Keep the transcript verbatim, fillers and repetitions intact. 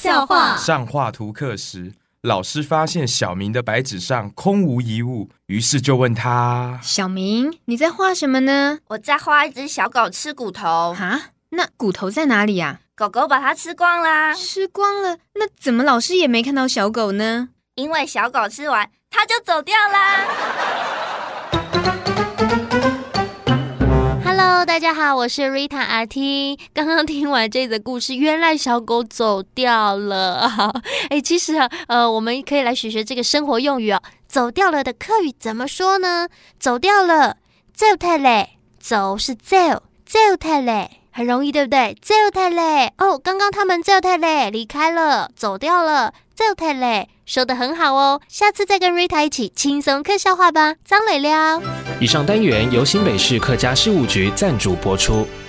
笑话。 上画图课时，老师发现小明的白纸上空无一物，于是就问他： 小明，你在画什么呢？ 我在画一只小狗吃骨头。 啊？那骨头在哪里呀？ 狗狗把它吃光啦。 吃光了？那怎么老师也没看到小狗呢？ 因为小狗吃完，它就走掉啦。 Hello， 大家好，我是 Rita R T。刚刚听完这则故事，原来小狗走掉了。好，哎，其实啊，呃，我们可以来学学这个生活用语哦。走掉了的客语怎么说呢？走掉了，走脫了。走是走，走脫了，很容易，对不对？走脫了。哦，刚刚他们走脫了，离开了，走掉了，走脫了。说得很好哦，下次再跟 Rita 一起轻松客笑话吧。张磊聊。 以上单元由新北市客家事务局赞助播出。